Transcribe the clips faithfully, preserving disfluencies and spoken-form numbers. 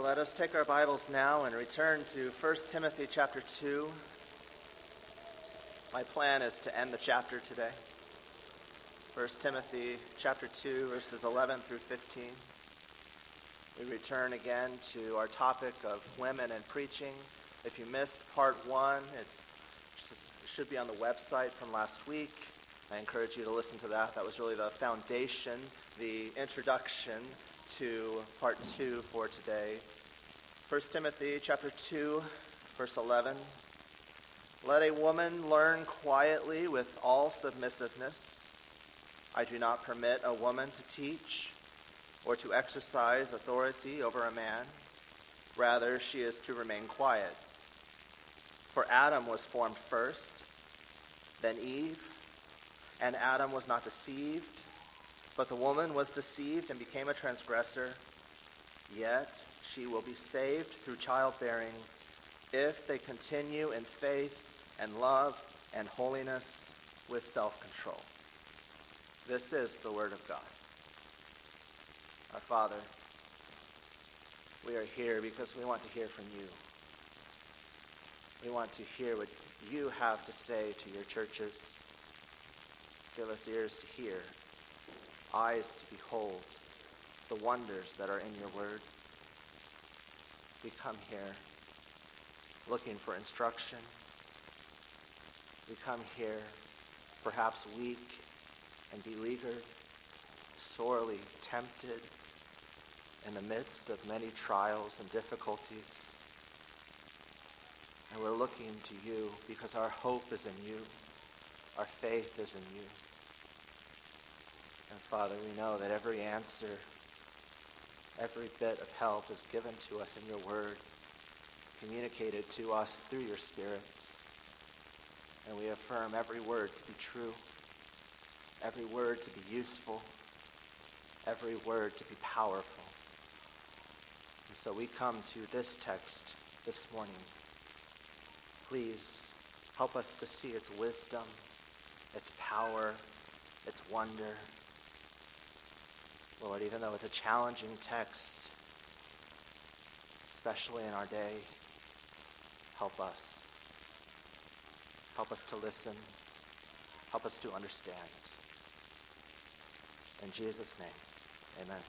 Let us take our Bibles now and return to First Timothy chapter two. My plan is to end the chapter today. First Timothy chapter two, verses eleven through fifteen. We return again to our topic of women and preaching. If you missed part one, it's, it should be on the website from last week. I encourage you to listen to that. That was really the foundation, the introduction to part two for today. First Timothy chapter two, verse eleven. Let a woman learn quietly with all submissiveness. I do not permit a woman to teach or to exercise authority over a man. Rather, she is to remain quiet. For Adam was formed first, then Eve, and Adam was not deceived, but the woman was deceived and became a transgressor. Yet she will be saved through childbearing if they continue in faith and love and holiness with self-control. This is the word of God. Our Father, we are here because we want to hear from you. We want to hear what you have to say to your churches. Give us ears to hear, eyes to behold the wonders that are in your word. We come here looking for instruction. We come here perhaps weak and beleaguered, sorely tempted in the midst of many trials and difficulties. And we're looking to you because our hope is in you. Our faith is in you. And Father, we know that every answer, every bit of help is given to us in your word, communicated to us through your Spirit. And we affirm every word to be true, every word to be useful, every word to be powerful. And so we come to this text this morning. Please help us to see its wisdom, its power, its wonder. Lord, even though it's a challenging text, especially in our day, help us. Help us to listen. Help us to understand. In Jesus' name, amen.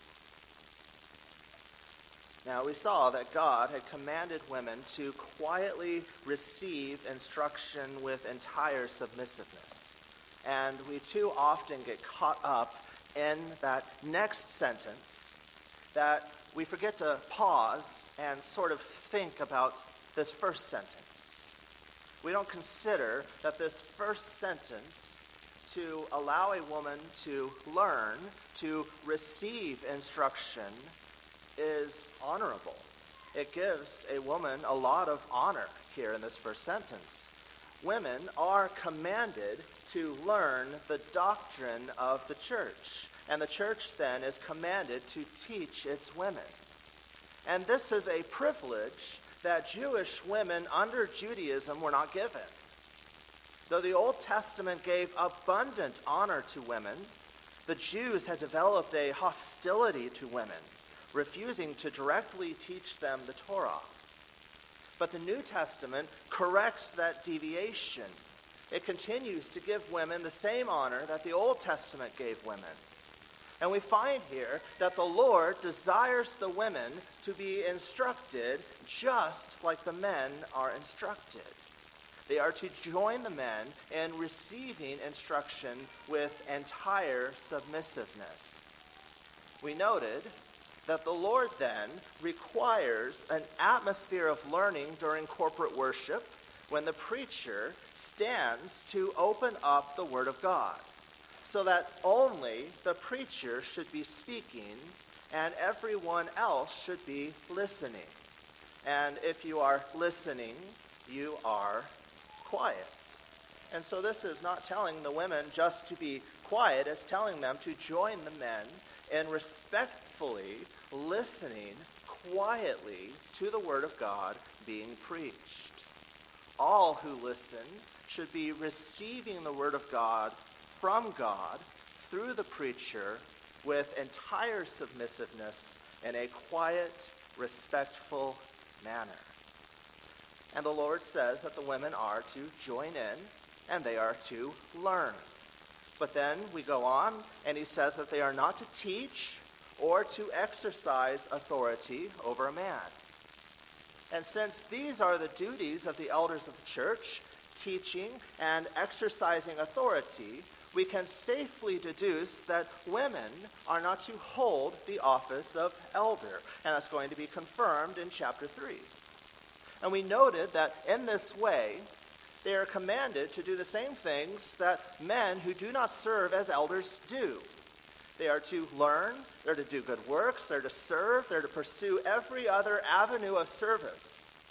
Now, we saw that God had commanded women to quietly receive instruction with entire submissiveness. And we too often get caught up in that next sentence that we forget to pause and sort of think about this first sentence. We don't consider that this first sentence, to allow a woman to learn, to receive instruction, is honorable. It gives a woman a lot of honor here in this first sentence. Women are commanded to learn the doctrine of the church, and the church then is commanded to teach its women. And this is a privilege that Jewish women under Judaism were not given. Though the Old Testament gave abundant honor to women, the Jews had developed a hostility to women, refusing to directly teach them the Torah. But the New Testament corrects that deviation. It continues to give women the same honor that the Old Testament gave women. And we find here that the Lord desires the women to be instructed just like the men are instructed. They are to join the men in receiving instruction with entire submissiveness. We noted that the Lord then requires an atmosphere of learning during corporate worship when the preacher stands to open up the Word of God, so that only the preacher should be speaking and everyone else should be listening. And if you are listening, you are quiet. And so this is not telling the women just to be quiet, it's telling them to join the men in respectfully listening quietly to the Word of God being preached. All who listen should be receiving the Word of God from God through the preacher with entire submissiveness in a quiet respectful manner. And the Lord says that the women are to join in and they are to learn. But then we go on and he says that they are not to teach or to exercise authority over a man. And since these are the duties of the elders of the church, teaching and exercising authority, we can safely deduce that women are not to hold the office of elder. And that's going to be confirmed in chapter three. And we noted that in this way, they are commanded to do the same things that men who do not serve as elders do. They are to learn, they're to do good works, they're to serve, they're to pursue every other avenue of service.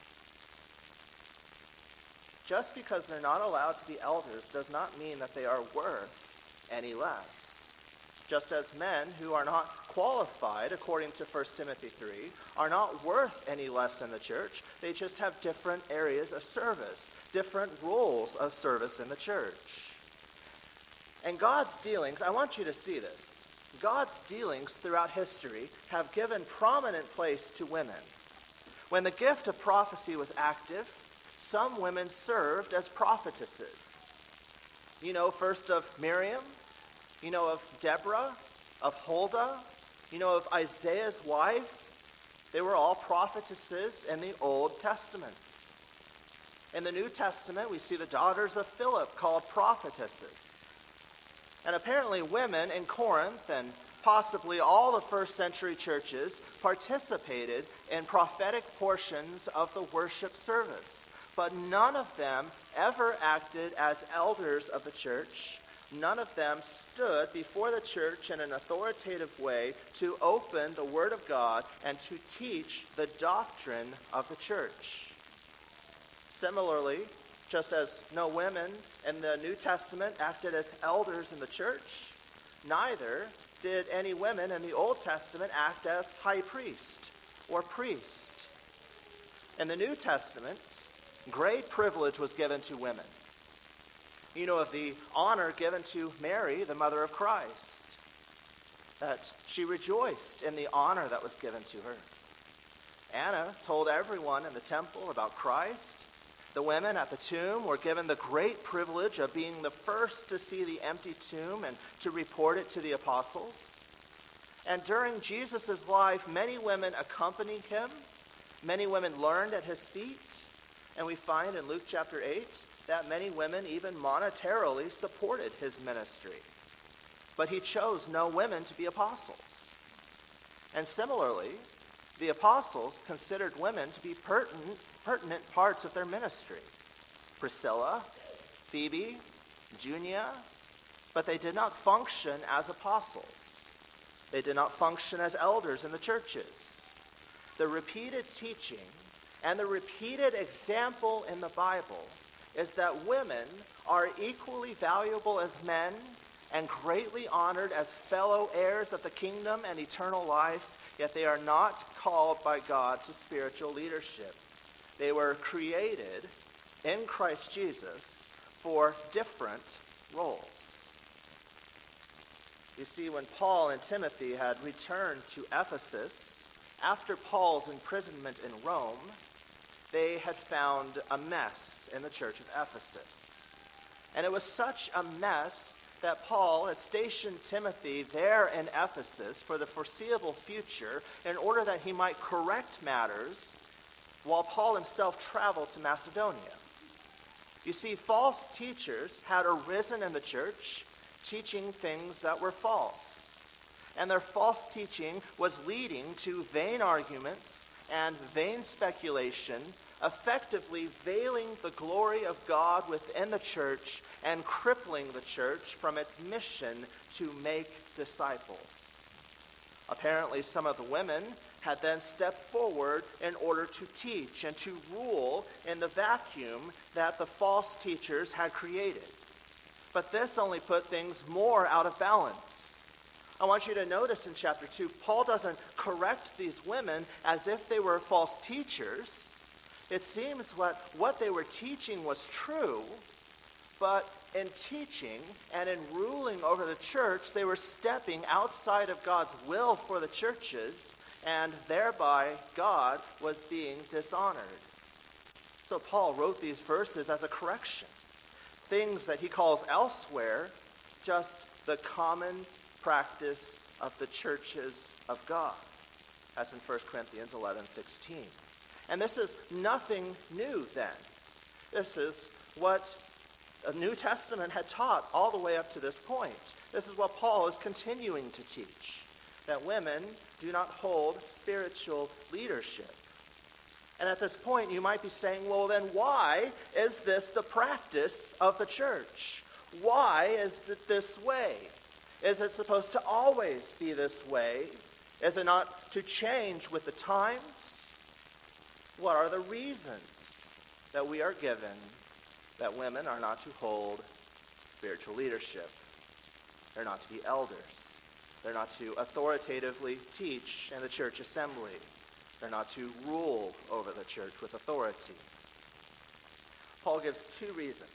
Just because they're not allowed to be elders does not mean that they are worth any less. Just as men who are not qualified, according to First Timothy three, are not worth any less in the church, they just have different areas of service, different roles of service in the church. And God's dealings, I want you to see this, God's dealings throughout history have given prominent place to women. When the gift of prophecy was active, some women served as prophetesses. You know first of Miriam, you know of Deborah, of Huldah, you know of Isaiah's wife. They were all prophetesses in the Old Testament. In the New Testament, we see the daughters of Philip called prophetesses. And apparently women in Corinth and possibly all the first century churches participated in prophetic portions of the worship service. But none of them ever acted as elders of the church. None of them stood before the church in an authoritative way to open the Word of God and to teach the doctrine of the church. Similarly, just as no women in the New Testament acted as elders in the church, neither did any women in the Old Testament act as high priest or priest. In the New Testament, great privilege was given to women. You know of the honor given to Mary, the mother of Christ, that she rejoiced in the honor that was given to her. Anna told everyone in the temple about Christ. The women at the tomb were given the great privilege of being the first to see the empty tomb and to report it to the apostles. And during Jesus' life, many women accompanied him. Many women learned at his feet. And we find in Luke chapter eight that many women even monetarily supported his ministry. But he chose no women to be apostles. And similarly, the apostles considered women to be pertinent, pertinent parts of their ministry. Priscilla, Phoebe, Junia, but they did not function as apostles. They did not function as elders in the churches. The repeated teaching and the repeated example in the Bible is that women are equally valuable as men and greatly honored as fellow heirs of the kingdom and eternal life, yet they are not called by God to spiritual leadership. They were created in Christ Jesus for different roles. You see, when Paul and Timothy had returned to Ephesus after Paul's imprisonment in Rome, they had found a mess in the church of Ephesus. And it was such a mess that Paul had stationed Timothy there in Ephesus for the foreseeable future in order that he might correct matters while Paul himself traveled to Macedonia. You see, false teachers had arisen in the church, teaching things that were false. And their false teaching was leading to vain arguments and vain speculation, effectively veiling the glory of God within the church and crippling the church from its mission to make disciples. Apparently, some of the women had then stepped forward in order to teach and to rule in the vacuum that the false teachers had created. But this only put things more out of balance. I want you to notice in chapter two, Paul doesn't correct these women as if they were false teachers. It seems what, what they were teaching was true, but in teaching and in ruling over the church, they were stepping outside of God's will for the churches and thereby God was being dishonored. So Paul wrote these verses as a correction. Things that he calls elsewhere just the common practice of the churches of God, as in First Corinthians eleven sixteen. And this is nothing new then. This is what the New Testament had taught all the way up to this point. This is what Paul is continuing to teach, that women do not hold spiritual leadership. And at this point, you might be saying, well, then why is this the practice of the church? Why is it this way? Is it supposed to always be this way? Is it not to change with the times? What are the reasons that we are given that women are not to hold spiritual leadership? They're not to be elders. They're not to authoritatively teach in the church assembly. They're not to rule over the church with authority. Paul gives two reasons.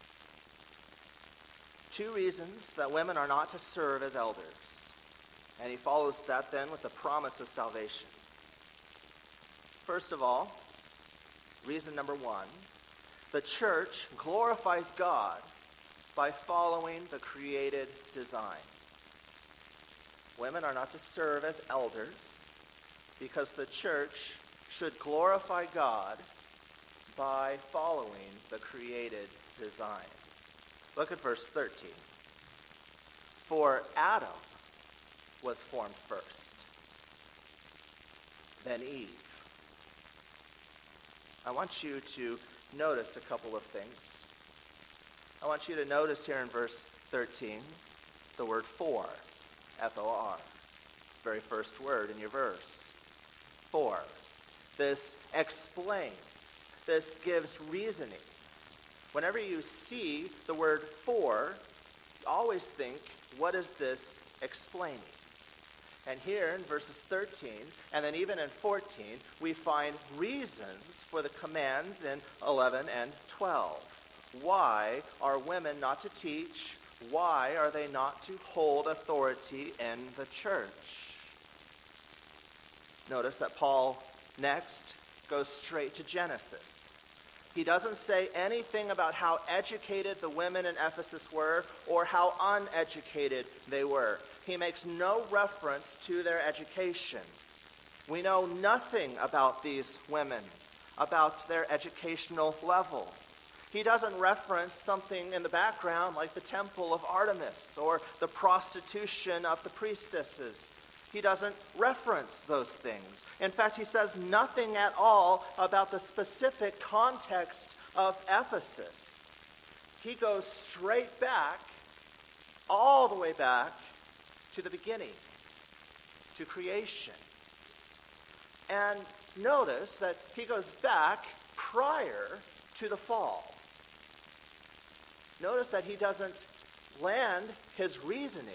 Two reasons that women are not to serve as elders. And he follows that then with the promise of salvation. First of all, reason number one, the church glorifies God by following the created design. Women are not to serve as elders because the church should glorify God by following the created design. Look at verse thirteen. For Adam was formed first, then Eve. I want you to notice a couple of things. I want you to notice here in verse thirteen the word for, F O R. Very first word in your verse. For. This explains. This gives reasoning. Whenever you see the word for, always think, what is this explaining? And here in verses thirteen, and then even in fourteen, we find reasons for the commands in eleven and twelve. Why are women not to teach? Why are they not to hold authority in the church? Notice that Paul next goes straight to Genesis. He doesn't say anything about how educated the women in Ephesus were or how uneducated they were. He makes no reference to their education. We know nothing about these women, about their educational level. He doesn't reference something in the background like the temple of Artemis or the prostitution of the priestesses. He doesn't reference those things. In fact, he says nothing at all about the specific context of Ephesus. He goes straight back, all the way back to the beginning, to creation. And notice that he goes back prior to the fall. Notice that he doesn't land his reasoning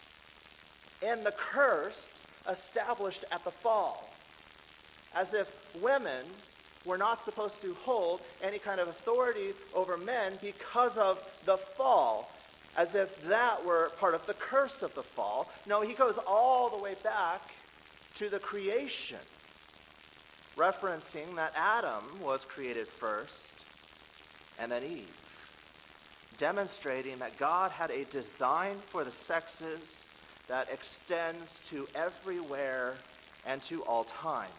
in the curse established at the fall, as if women were not supposed to hold any kind of authority over men because of the fall, as if that were part of the curse of the fall. No, he goes all the way back to the creation, referencing that Adam was created first and then Eve, demonstrating that God had a design for the sexes that extends to everywhere and to all time.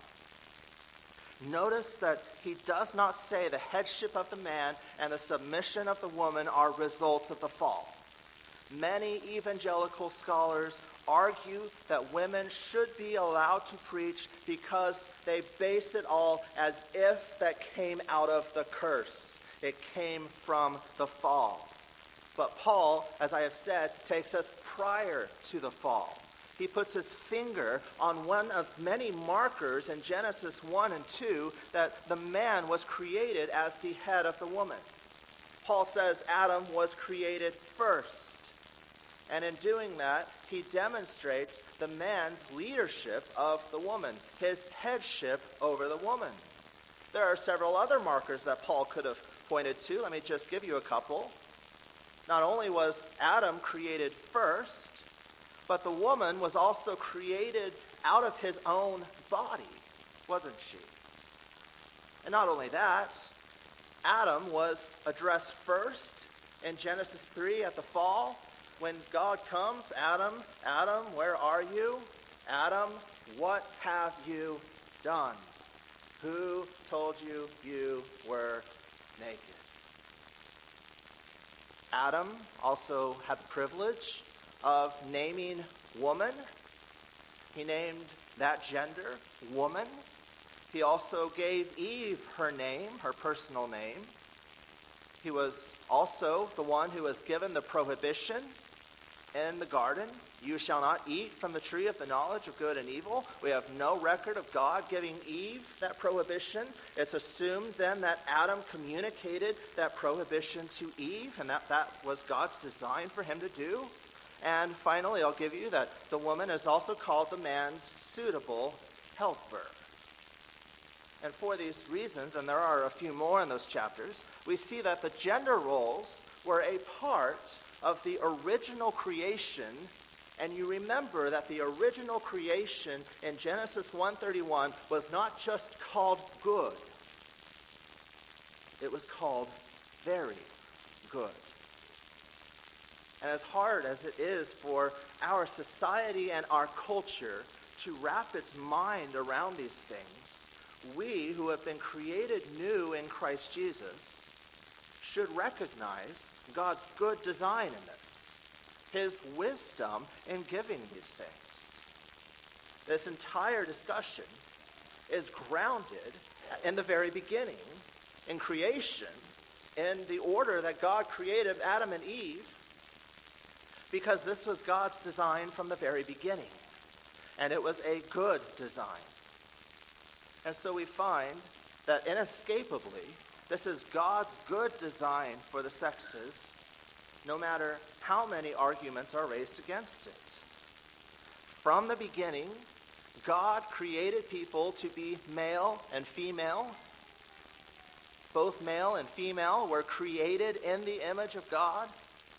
Notice that he does not say the headship of the man and the submission of the woman are results of the fall. Many evangelical scholars argue that women should be allowed to preach because they base it all as if that came out of the curse. It came from the fall. But Paul, as I have said, takes us prior to the fall. He puts his finger on one of many markers in Genesis one and two that the man was created as the head of the woman. Paul says Adam was created first. And in doing that, he demonstrates the man's leadership of the woman, his headship over the woman. There are several other markers that Paul could have pointed to. Let me just give you a couple. Not only was Adam created first, but the woman was also created out of his own body, wasn't she? And not only that, Adam was addressed first in Genesis three at the fall. When God comes, Adam, Adam, where are you? Adam, what have you done? Who told you you were naked? Adam also had the privilege of naming woman. He named that gender woman. He also gave Eve her name, her personal name. He was also the one who was given the prohibition in the garden. You shall not eat from the tree of the knowledge of good and evil. We have no record of God giving Eve that prohibition. It's assumed then that Adam communicated that prohibition to Eve, and that that was God's design for him to do. And finally, I'll give you that the woman is also called the man's suitable helper. And for these reasons, and there are a few more in those chapters, we see that the gender roles were a part of the original creation. And you remember that the original creation in Genesis one thirty-one was not just called good. It was called very good. And as hard as it is for our society and our culture to wrap its mind around these things, we who have been created new in Christ Jesus should recognize God's good design in this, his wisdom in giving these things. This entire discussion is grounded in the very beginning, in creation, in the order that God created Adam and Eve, because this was God's design from the very beginning, and it was a good design. And so we find that inescapably, this is God's good design for the sexes, no matter how many arguments are raised against it. From the beginning, God created people to be male and female. Both male and female were created in the image of God.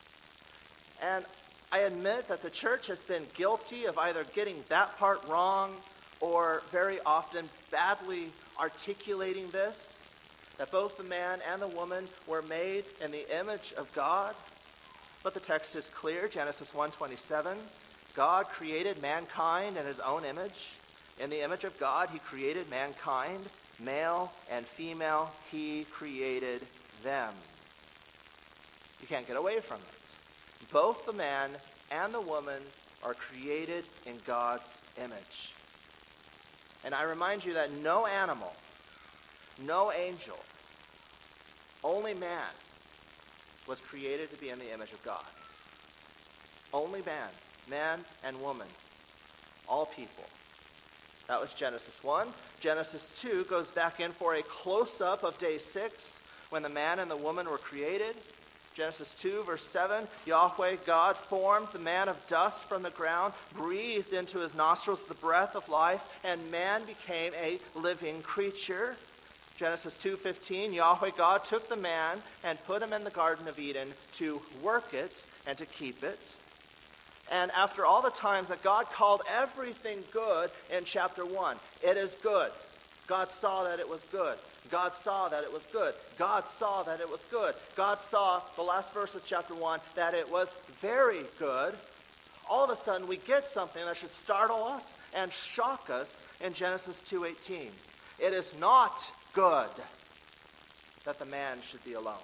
And I admit that the church has been guilty of either getting that part wrong or very often badly articulating this, that both the man and the woman were made in the image of God. But the text is clear, Genesis one twenty-seven. God created mankind in his own image. In the image of God, he created mankind. Male and female, he created them. You can't get away from it. Both the man and the woman are created in God's image. And I remind you that no animal, no angel, only man was created to be in the image of God. Only man, man and woman, all people. That was Genesis one. Genesis two goes back in for a close-up of day six when the man and the woman were created. Genesis two, verse seven, Yahweh God formed the man of dust from the ground, breathed into his nostrils the breath of life, and man became a living creature. Genesis two fifteen, Yahweh God took the man and put him in the Garden of Eden to work it and to keep it. And after all the times that God called everything good in chapter one, it is good. God saw that it was good. God saw that it was good. God saw that it was good. God saw, the last verse of chapter one, that it was very good. All of a sudden, we get something that should startle us and shock us in Genesis two eighteen. It is not good that the man should be alone.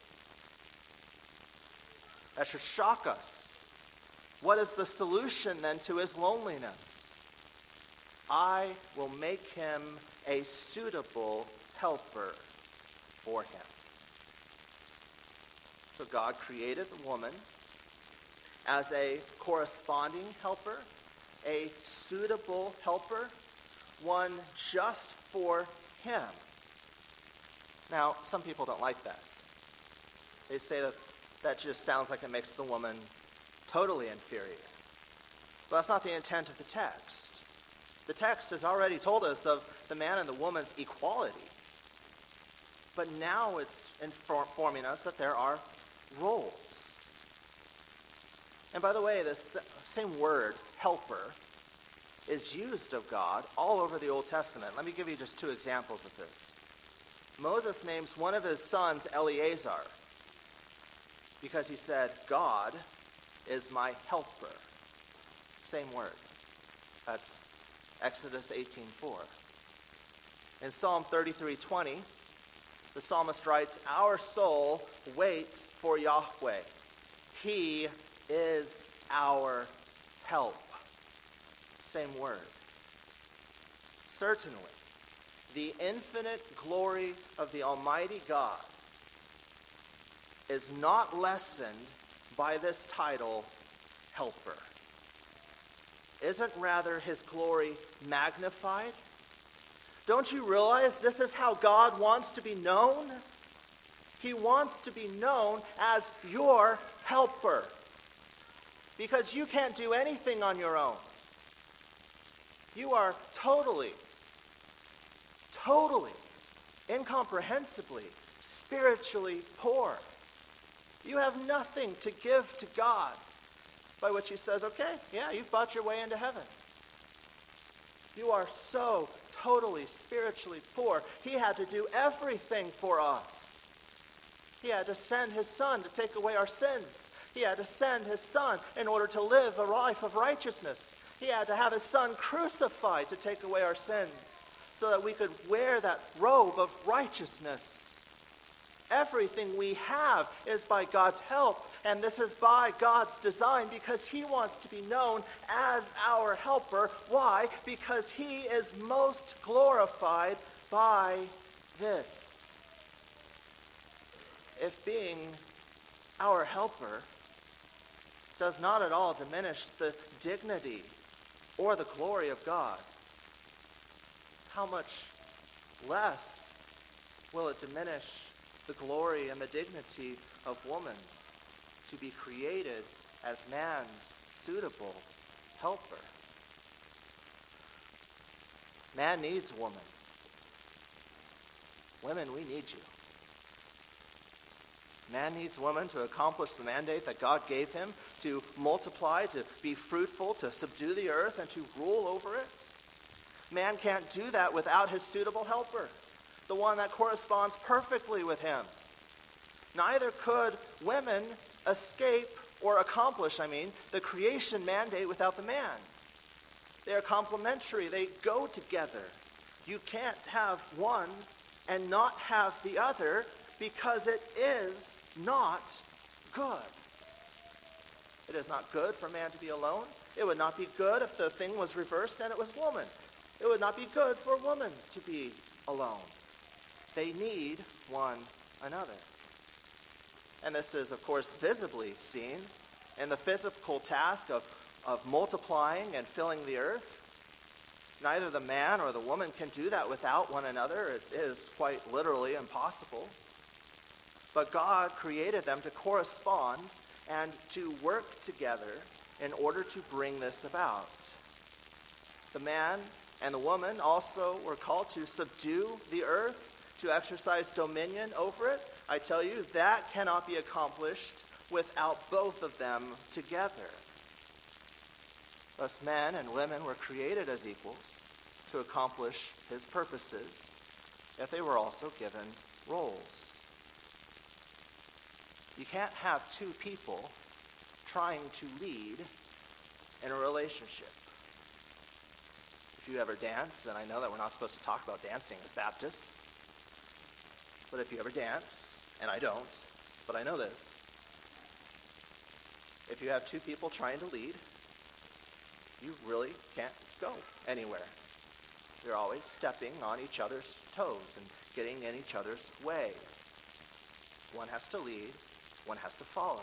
That should shock us. What is the solution then to his loneliness? I will make him a suitable helper for him. So God created the woman as a corresponding helper, a suitable helper, one just for him. Now, some people don't like that. They say that that just sounds like it makes the woman totally inferior. But that's not the intent of the text. The text has already told us of the man and the woman's equality. But now it's informing us that there are roles. And by the way, this same word, helper, is used of God all over the Old Testament. Let me give you just two examples of this. Moses names one of his sons Eleazar because he said, God is my helper. Same word. That's Exodus eighteen four. In Psalm thirty-three twenty, the psalmist writes, our soul waits for Yahweh. He is our help. Same word. Certainly, the infinite glory of the Almighty God is not lessened by this title, helper. Isn't rather his glory magnified? Don't you realize this is how God wants to be known? He wants to be known as your helper. Because you can't do anything on your own. You are totally, totally, incomprehensibly, spiritually poor. You have nothing to give to God, by which he says, okay, yeah, you've bought your way into heaven. You are so totally spiritually poor. He had to do everything for us. He had to send his son to take away our sins. He had to send his son in order to live a life of righteousness. He had to have his son crucified to take away our sins so that we could wear that robe of righteousness. Everything we have is by God's help, and this is by God's design because he wants to be known as our helper. Why? Because he is most glorified by this. If being our helper does not at all diminish the dignity or the glory of God, how much less will it diminish the glory and the dignity of woman to be created as man's suitable helper? Man needs woman. Women, we need you. Man needs woman to accomplish the mandate that God gave him, to multiply, to be fruitful, to subdue the earth, and to rule over it. Man can't do that without his suitable helper, the one that corresponds perfectly with him. Neither could women escape or accomplish, I mean, the creation mandate without the man. They are complementary. They go together. You can't have one and not have the other because it is not good. It is not good for man to be alone. It would not be good if the thing was reversed and it was woman. It would not be good for woman to be alone. They need one another. And this is, of course, visibly seen in the physical task of, of multiplying and filling the earth. Neither the man or the woman can do that without one another. It is quite literally impossible. But God created them to correspond and to work together in order to bring this about. The man and the woman also were called to subdue the earth, to exercise dominion over it. I tell you, that cannot be accomplished without both of them together. Thus, men and women were created as equals to accomplish his purposes, yet they were also given roles. You can't have two people trying to lead in a relationship. If you ever dance, and I know that we're not supposed to talk about dancing as Baptists, but if you ever dance, and I don't, but I know this, if you have two people trying to lead, you really can't go anywhere. You're always stepping on each other's toes and getting in each other's way. One has to lead, one has to follow.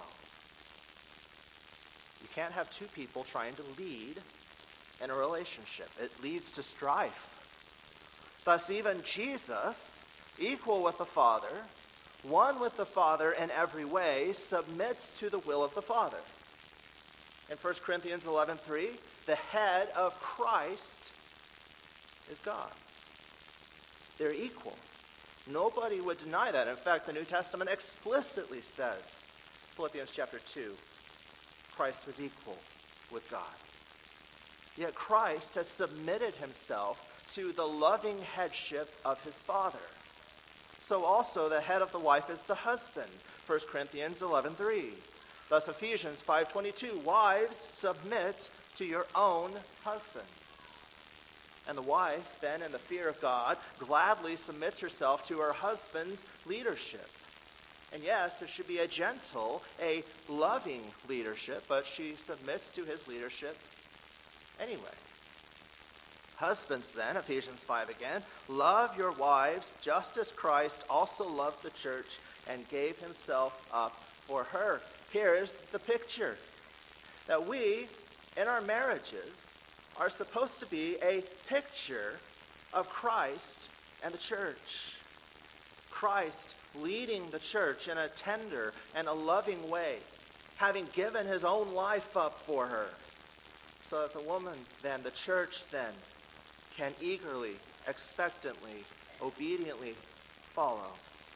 You can't have two people trying to lead in a relationship. It leads to strife. Thus, even Jesus, equal with the Father, one with the Father in every way, submits to the will of the Father. In First Corinthians eleven three, the head of Christ is God. They're equal. Nobody would deny that. In fact, the New Testament explicitly says, Philippians chapter two, Christ was equal with God. Yet Christ has submitted himself to the loving headship of his Father. So also the head of the wife is the husband, First Corinthians eleven three. Thus Ephesians five twenty-two, wives, submit to your own husbands. And the wife, then, in the fear of God, gladly submits herself to her husband's leadership. And yes, it should be a gentle, a loving leadership, but she submits to his leadership anyway. Husbands, then, Ephesians five again, love your wives just as Christ also loved the church and gave himself up for her. Here's the picture. That we, in our marriages, are supposed to be a picture of Christ and the church. Christ leading the church in a tender and a loving way, having given his own life up for her, so that the woman then, the church then, can eagerly, expectantly, obediently follow.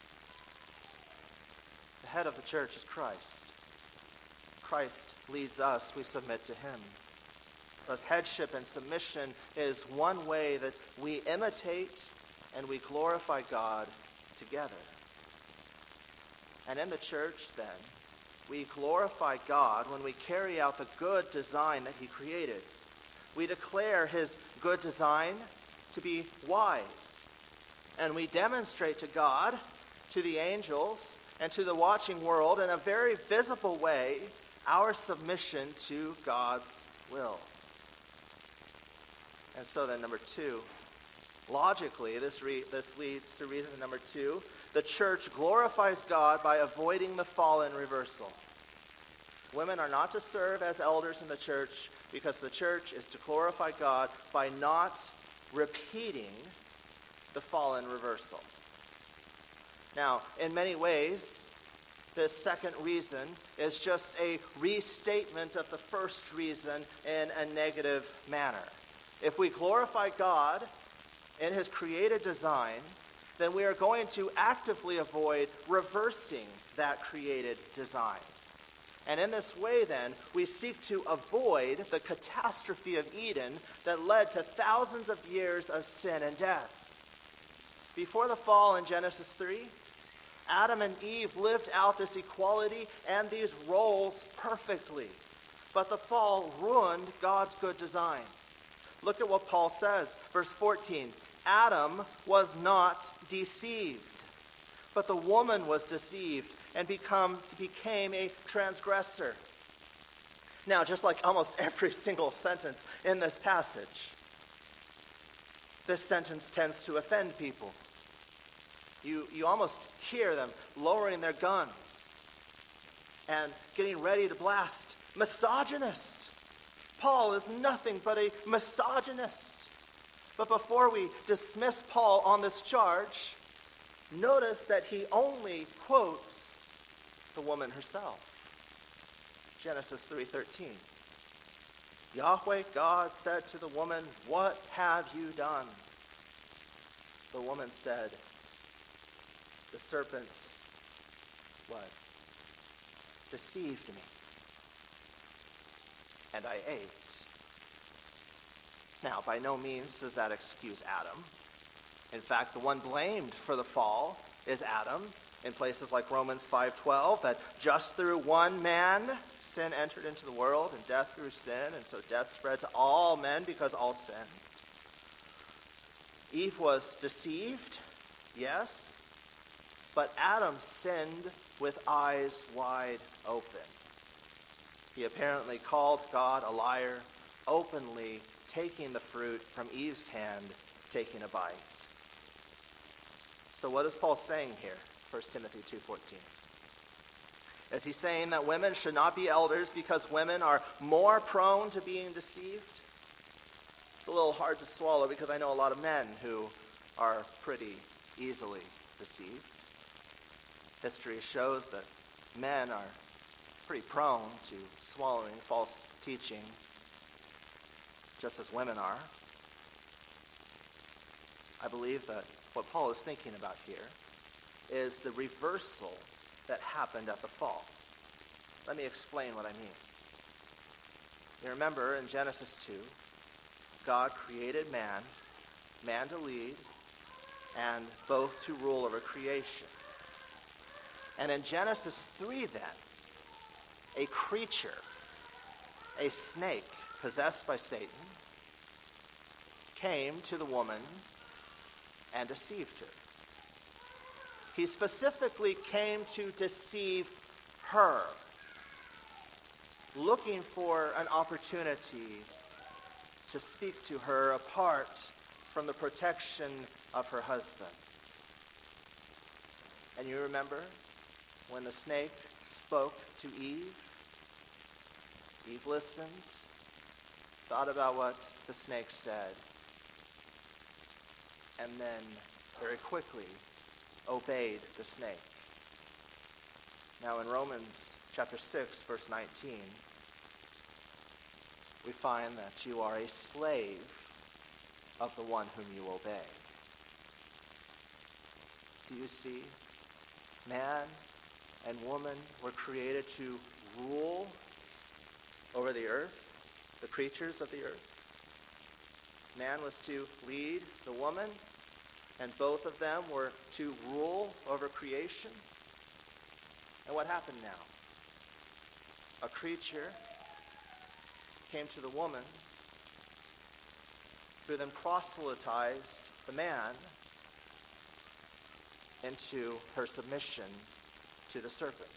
The head of the church is Christ. Christ leads us, we submit to him. Thus, headship and submission is one way that we imitate and we glorify God together. And in the church, then, we glorify God when we carry out the good design that he created. We declare his good design to be wise. And we demonstrate to God, to the angels, and to the watching world in a very visible way our submission to God's will. And so then, number two, logically, this, re- this leads to reason number two. The church glorifies God by avoiding the fall and reversal. Women are not to serve as elders in the church because the church is to glorify God by not repeating the fall and reversal. Now, in many ways, this second reason is just a restatement of the first reason in a negative manner. If we glorify God in his created design, then we are going to actively avoid reversing that created design. And in this way, then, we seek to avoid the catastrophe of Eden that led to thousands of years of sin and death. Before the fall in Genesis three, Adam and Eve lived out this equality and these roles perfectly. But the fall ruined God's good design. Look at what Paul says, verse fourteen. Adam was not deceived, but the woman was deceived and become, became a transgressor. Now, just like almost every single sentence in this passage, this sentence tends to offend people. You, you almost hear them lowering their guns and getting ready to blast. Misogynist! Paul is nothing but a misogynist. But before we dismiss Paul on this charge, notice that he only quotes the woman herself. Genesis three thirteen. Yahweh God said to the woman, "What have you done?" The woman said, "The serpent, what? Deceived me, and I ate." Now, by no means does that excuse Adam. In fact, the one blamed for the fall is Adam, in places like Romans five twelve, that just through one man sin entered into the world, and death through sin, and so death spread to all men because all sinned. Eve was deceived, yes, but Adam sinned with eyes wide open. He apparently called God a liar, openly taking the fruit from Eve's hand, taking a bite. So what is Paul saying here? First Timothy two fourteen. Is he saying that women should not be elders because women are more prone to being deceived? It's a little hard to swallow because I know a lot of men who are pretty easily deceived. History shows that men are pretty prone to swallowing false teaching, just as women are. I believe that what Paul is thinking about here is the reversal that happened at the fall. Let me explain what I mean. You remember in Genesis two, God created man, man to lead, and both to rule over creation. And in Genesis three then, a creature, a snake possessed by Satan, came to the woman and deceived her. He specifically came to deceive her, looking for an opportunity to speak to her apart from the protection of her husband. And you remember when the snake spoke to Eve? Eve listened, thought about what the snake said, and then very quickly obeyed the snake. Now in Romans chapter six, verse nineteen, we find that you are a slave of the one whom you obey. Do you see? Man and woman were created to rule over the earth, the creatures of the earth. Man was to lead the woman, and both of them were to rule over creation. And what happened now? A creature came to the woman, who then proselytized the man into her submission to the serpent.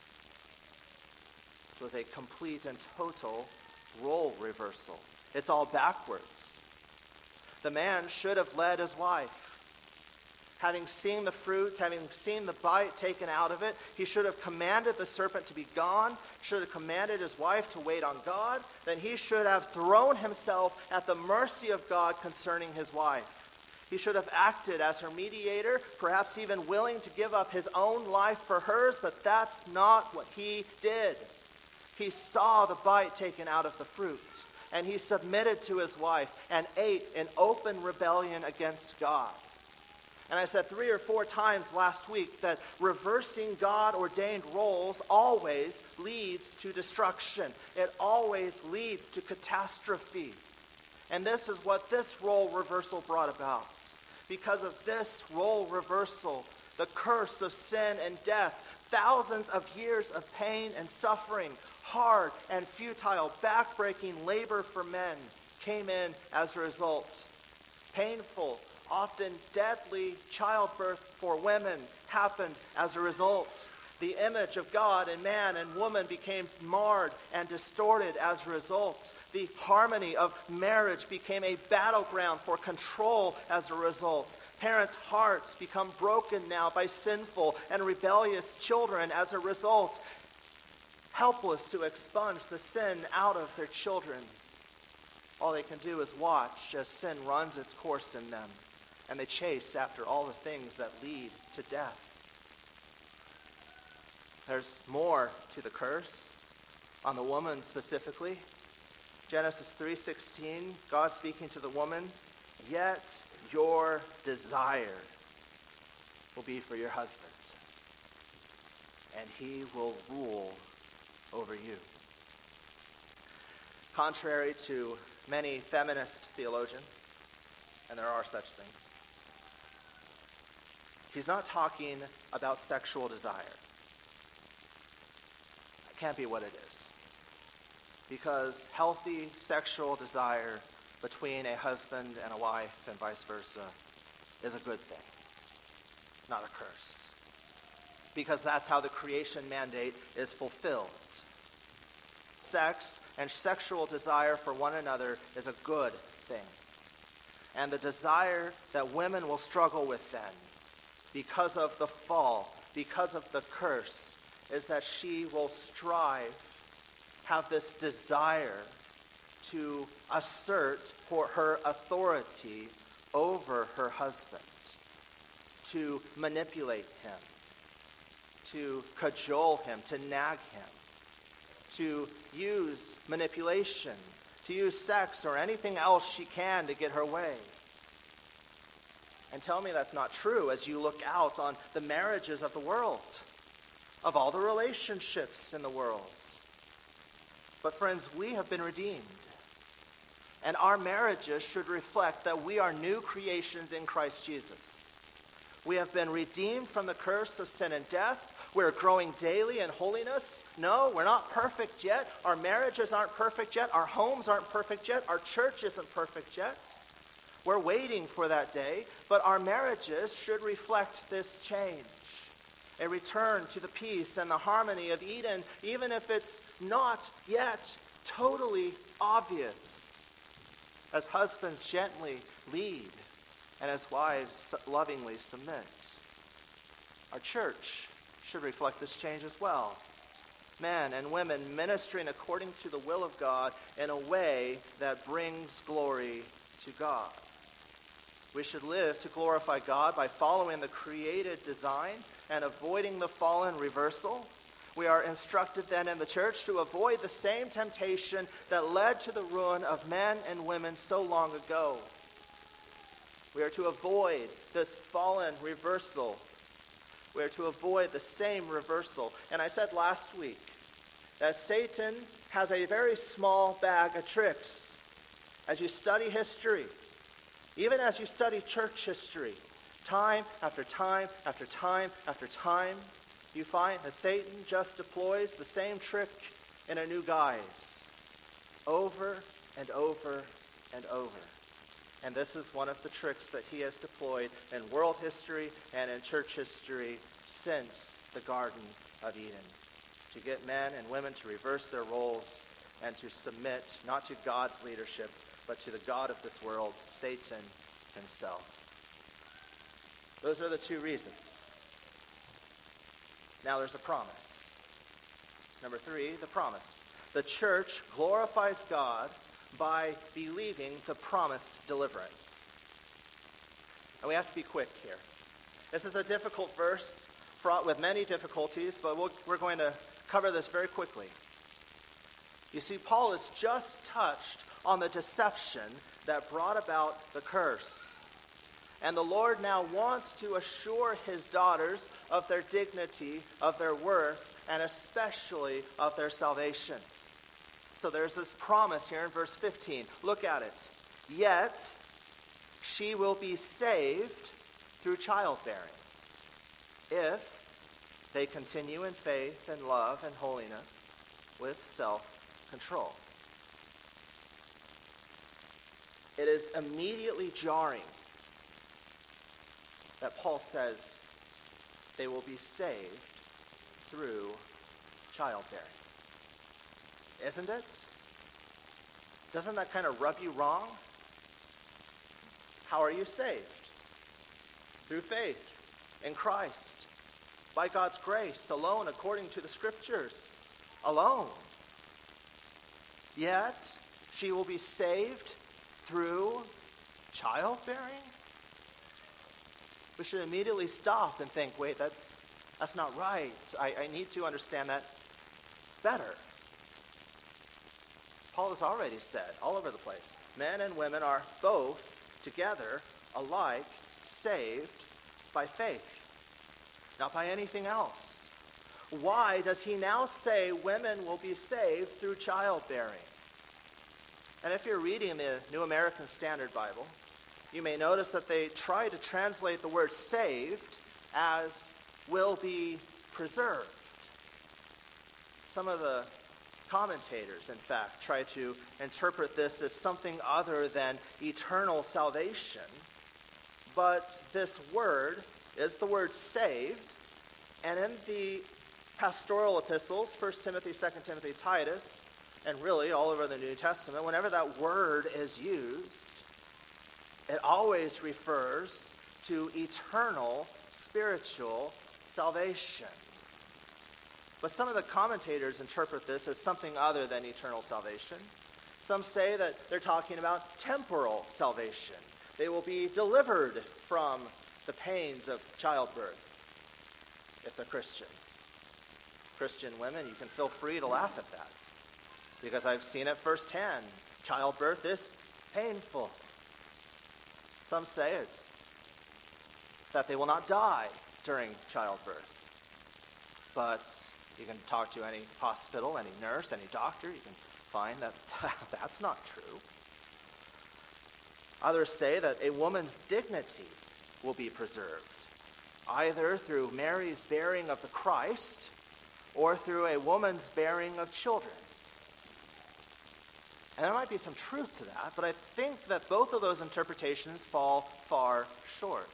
It was a complete and total role reversal. It's all backwards. The man should have led his wife. Having seen the fruit, having seen the bite taken out of it, he should have commanded the serpent to be gone, should have commanded his wife to wait on God, then he should have thrown himself at the mercy of God concerning his wife. He should have acted as her mediator, perhaps even willing to give up his own life for hers, but that's not what he did. He saw the bite taken out of the fruit, and he submitted to his wife and ate in open rebellion against God. And I said three or four times last week that reversing God-ordained roles always leads to destruction. It always leads to catastrophe. And this is what this role reversal brought about. Because of this role reversal, the curse of sin and death, thousands of years of pain and suffering, hard and futile, backbreaking labor for men came in as a result. Painful, often deadly childbirth for women happened as a result. The image of God in man and woman became marred and distorted as a result. The harmony of marriage became a battleground for control as a result. Parents' hearts become broken now by sinful and rebellious children as a result, helpless to expunge the sin out of their children. All they can do is watch as sin runs its course in them, and they chase after all the things that lead to death. There's more to the curse on the woman specifically. Genesis three sixteen, God speaking to the woman, "Yet your desire will be for your husband, and he will rule over you." Contrary to many feminist theologians, and there are such things, he's not talking about sexual desire. It can't be what it is. Because healthy sexual desire between a husband and a wife and vice versa is a good thing, not a curse. Because that's how the creation mandate is fulfilled. Sex and sexual desire for one another is a good thing. And the desire that women will struggle with then, because of the fall, because of the curse, is that she will strive, have this desire to assert for her authority over her husband, to manipulate him, to cajole him, to nag him, to use manipulation, to use sex or anything else she can to get her way. And tell me that's not true as you look out on the marriages of the world, of all the relationships in the world. But friends, we have been redeemed. And our marriages should reflect that we are new creations in Christ Jesus. We have been redeemed from the curse of sin and death. We're growing daily in holiness. No, we're not perfect yet. Our marriages aren't perfect yet. Our homes aren't perfect yet. Our church isn't perfect yet. We're waiting for that day, but our marriages should reflect this change. A return to the peace and the harmony of Eden, even if it's not yet totally obvious. As husbands gently lead and as wives lovingly submit. Our church should reflect this change as well. Men and women ministering according to the will of God in a way that brings glory to God. We should live to glorify God by following the created design and avoiding the fallen reversal. We are instructed then in the church to avoid the same temptation that led to the ruin of men and women so long ago. We are to avoid this fallen reversal. We are to avoid the same reversal. And I said last week that Satan has a very small bag of tricks. As you study history, even as you study church history, time after time after time after time, you find that Satan just deploys the same trick in a new guise, over and over and over. And this is one of the tricks that he has deployed in world history and in church history since the Garden of Eden, to get men and women to reverse their roles and to submit not to God's leadership, but to the God of this world, Satan himself. Those are the two reasons. Now there's a promise. Number three, the promise. The church glorifies God by believing the promised deliverance. And we have to be quick here. This is a difficult verse, fraught with many difficulties, but we'll, we're going to cover this very quickly. You see, Paul has just touched on the deception that brought about the curse. And the Lord now wants to assure his daughters of their dignity, of their worth, and especially of their salvation. So there's this promise here in verse fifteen. Look at it. Yet she will be saved through childbearing, if they continue in faith and love and holiness with self-control. It is immediately jarring that Paul says they will be saved through childbearing. Isn't it? Doesn't that kind of rub you wrong? How are you saved? Through faith in Christ, by God's grace, alone, according to the Scriptures, alone. Yet, she will be saved through childbearing? We should immediately stop and think, wait, that's that's not right. I, I need to understand that better. Paul has already said, all over the place, men and women are both together, alike, saved by faith, not by anything else. Why does he now say women will be saved through childbearing? And if you're reading the New American Standard Bible, you may notice that they try to translate the word saved as will be preserved. Some of the commentators, in fact, try to interpret this as something other than eternal salvation. But this word is the word saved, and in the pastoral epistles, First Timothy, Second Timothy, Titus, and really all over the New Testament, whenever that word is used, it always refers to eternal spiritual salvation. But some of the commentators interpret this as something other than eternal salvation. Some say that they're talking about temporal salvation. They will be delivered from the pains of childbirth if they're Christians. Christian women, you can feel free to laugh at that, because I've seen it firsthand. Childbirth is painful. Some say it's that they will not die during childbirth. But you can talk to any hospital, any nurse, any doctor, you can find that that's not true. Others say that a woman's dignity will be preserved, either through Mary's bearing of the Christ or through a woman's bearing of children. And there might be some truth to that, but I think that both of those interpretations fall far short.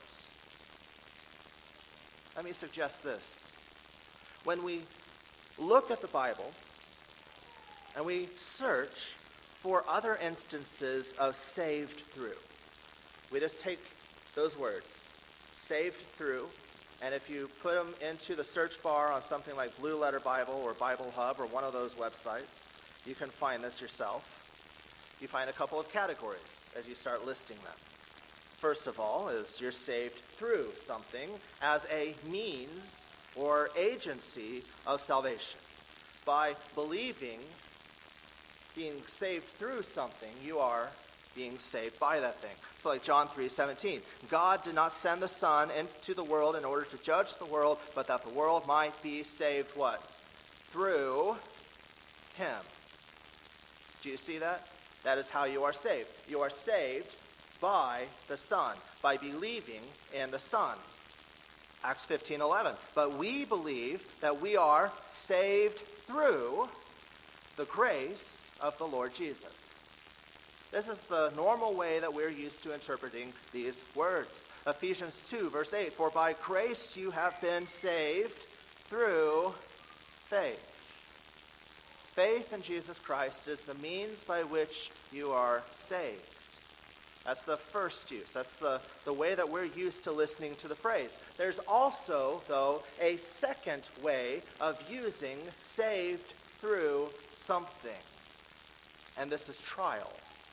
Let me suggest this. When we look at the Bible and we search for other instances of saved through, we just take those words, saved through, and if you put them into the search bar on something like Blue Letter Bible or Bible Hub or one of those websites, you can find this yourself. You find a couple of categories as you start listing them. First of all is you're saved through something as a means or agency of salvation. By believing, being saved through something, you are being saved by that thing. So like John three seventeen, God did not send the Son into the world in order to judge the world, but that the world might be saved what? Through him. Do you see that? That is how you are saved. You are saved by the Son, by believing in the Son. Acts fifteen eleven. But we believe that we are saved through the grace of the Lord Jesus. This is the normal way that we're used to interpreting these words. Ephesians two, verse eight, for by grace you have been saved through faith. Faith in Jesus Christ is the means by which you are saved. That's the first use. That's the, the way that we're used to listening to the phrase. There's also, though, a second way of using saved through something. And this is trial.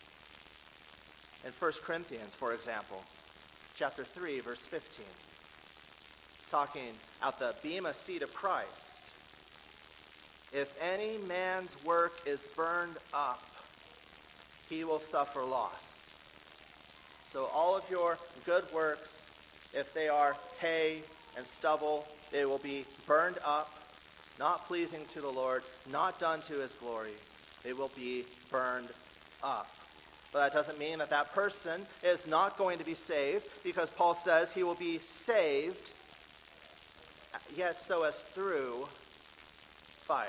In First Corinthians, for example, chapter three, verse fifteen, talking at the bema seat of Christ, if any man's work is burned up, he will suffer loss. So all of your good works, if they are hay and stubble, they will be burned up, not pleasing to the Lord, not done to his glory. They will be burned up. But that doesn't mean that that person is not going to be saved, because Paul says he will be saved, yet so as through fire.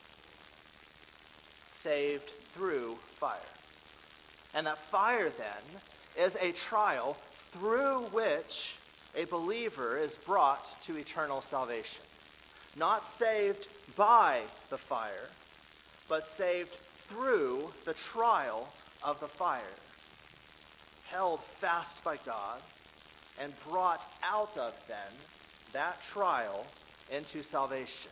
Saved through fire. And that fire then is a trial through which a believer is brought to eternal salvation. Not saved by the fire, but saved through the trial of the fire, held fast by God, and brought out of then that trial into salvation.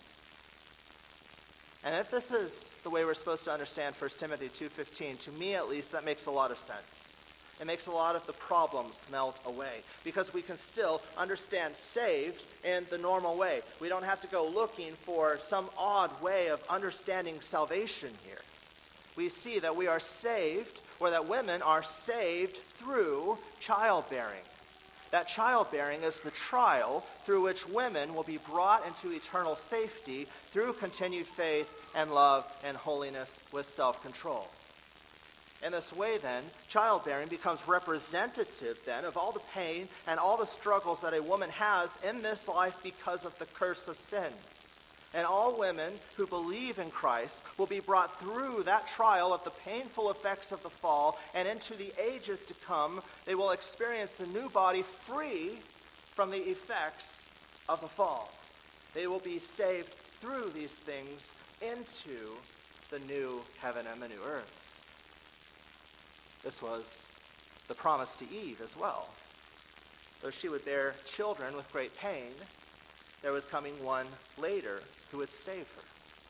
And if this is the way we're supposed to understand First Timothy two fifteen, to me at least, that makes a lot of sense. It makes a lot of the problems melt away, because we can still understand saved in the normal way. We don't have to go looking for some odd way of understanding salvation here. We see that we are saved, or that women are saved through childbearing. That childbearing is the trial through which women will be brought into eternal safety through continued faith and love and holiness with self-control. In this way, then, childbearing becomes representative, then, of all the pain and all the struggles that a woman has in this life because of the curse of sin. And all women who believe in Christ will be brought through that trial of the painful effects of the fall, and into the ages to come, they will experience the new body free from the effects of the fall. They will be saved through these things into the new heaven and the new earth. This was the promise to Eve as well. Though she would bear children with great pain, there was coming one later who would save her.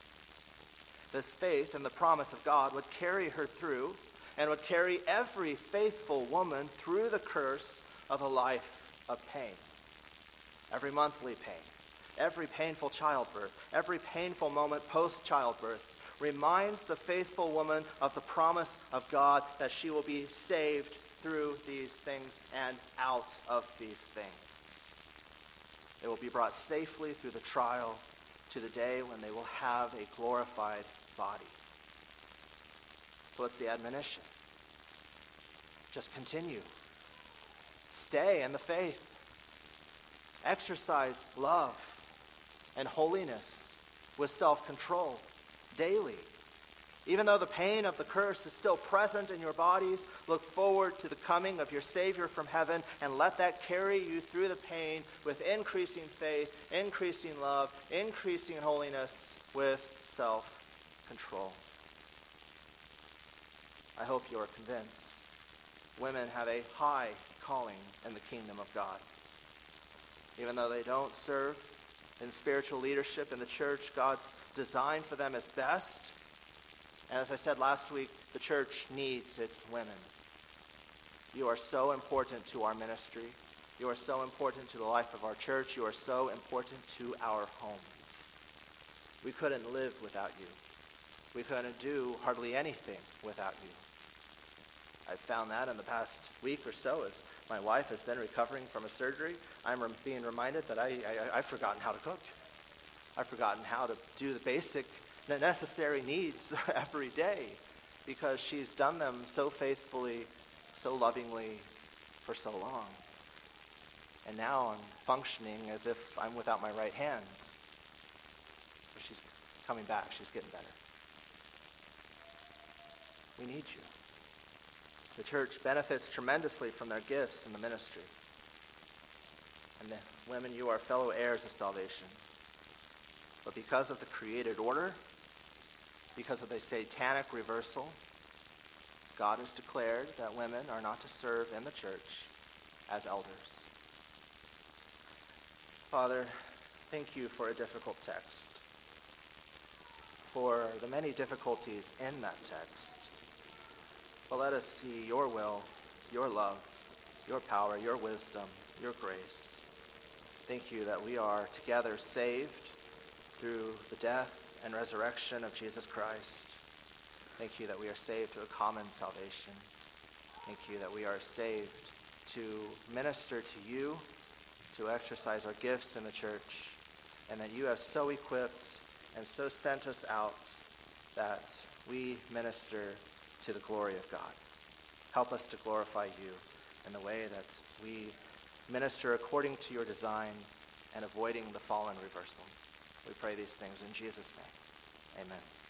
This faith in the promise of God would carry her through, and would carry every faithful woman through the curse of a life of pain. Every monthly pain, every painful childbirth, every painful moment post-childbirth reminds the faithful woman of the promise of God that she will be saved through these things and out of these things. They will be brought safely through the trial to the day when they will have a glorified body. So what's the admonition? just continue. Stay in the faith. Exercise love and holiness with self-control daily. Even though the pain of the curse is still present in your bodies, look forward to the coming of your Savior from heaven and let that carry you through the pain with increasing faith, increasing love, increasing holiness with self-control. I hope you are convinced. Women have a high calling in the kingdom of God. Even though they don't serve in spiritual leadership in the church, God's design for them is best. And as I said last week, the church needs its women. You are so important to our ministry. You are so important to the life of our church. You are so important to our homes. We couldn't live without you. We couldn't do hardly anything without you. I've found that in the past week or so as my wife has been recovering from a surgery. I'm re- being reminded that I, I, I've forgotten how to cook. I've forgotten how to do the basic the necessary needs every day because she's done them so faithfully, so lovingly for so long. And now I'm functioning as if I'm without my right hand. But she's coming back. She's getting better. We need you. The church benefits tremendously from their gifts in the ministry. And the women, you are fellow heirs of salvation. But because of the created order, because of the satanic reversal, God has declared that women are not to serve in the church as elders. Father, thank you for a difficult text, for the many difficulties in that text. But let us see your will, your love, your power, your wisdom, your grace. Thank you that we are together saved through the death and resurrection of Jesus Christ. Thank you that we are saved to a common salvation. Thank you that we are saved to minister to you, to exercise our gifts in the church, and that you have so equipped and so sent us out that we minister to the glory of God. Help us to glorify you in the way that we minister according to your design and avoiding the fallen reversal. We pray these things in Jesus' name. Amen.